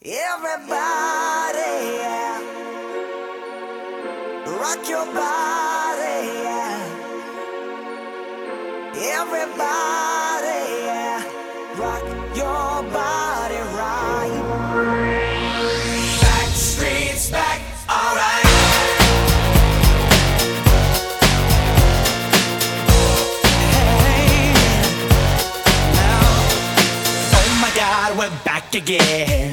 Everybody, yeah. Rock your body, yeah. Everybody, yeah. Rock your body right. Back streets back, alright. Hey, now, oh my God, we're back again.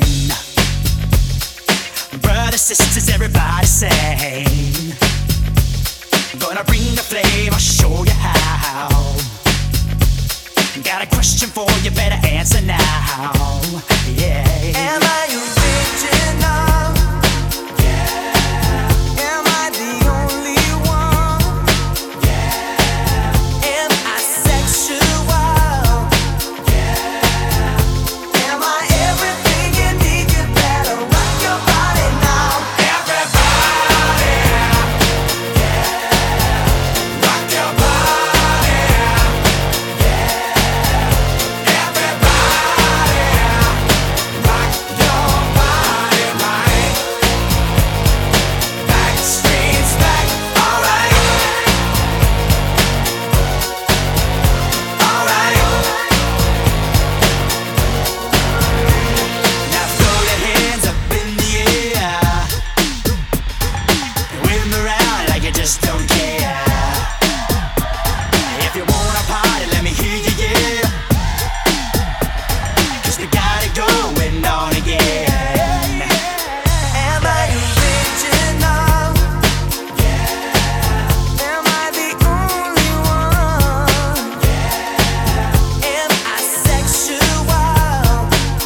Brothers, sisters, everybody sing. Gonna bring the flame, I'll show you how. Got a question for you, better answer now. Yeah. Am I original? Yeah. Am I the only one? Yeah. Am I sexual? Yeah. Am I everything you need? You better rock your body now. Everybody, yeah. Rock your body, yeah. Everybody, rock your body right. Back streets back, alright. Alright. Now throw your hands up in the air. Wave 'em around like you just don't care. If you wanna party, let me hear you, yeah. 'Cause we got it going on again. Am I original? Yeah. Am I the only one? Yeah. Am I sexual?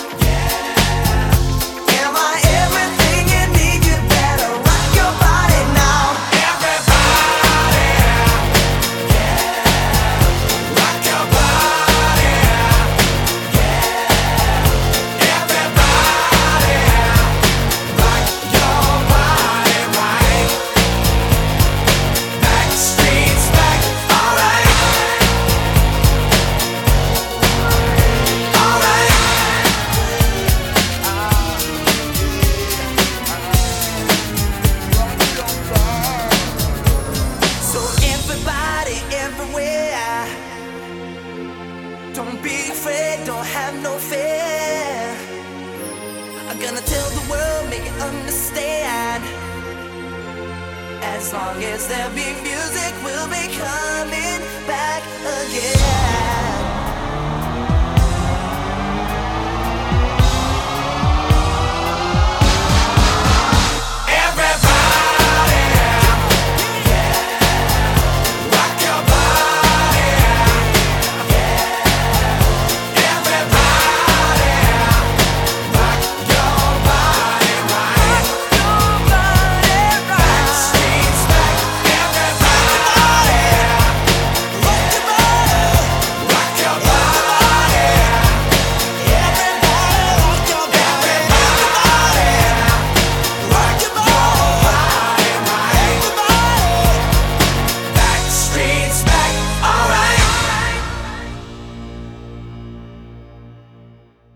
Yeah. Am I everything you need? You better rock your body now. Everybody, yeah. Rock your body, yeah. Everybody, rock your body right. Back streets back, alright. Alright. So everybody, everywhere, don't be afraid, don't have no fear. I'm gonna tell the world, make it understand. As long as there be music, we'll be coming back again.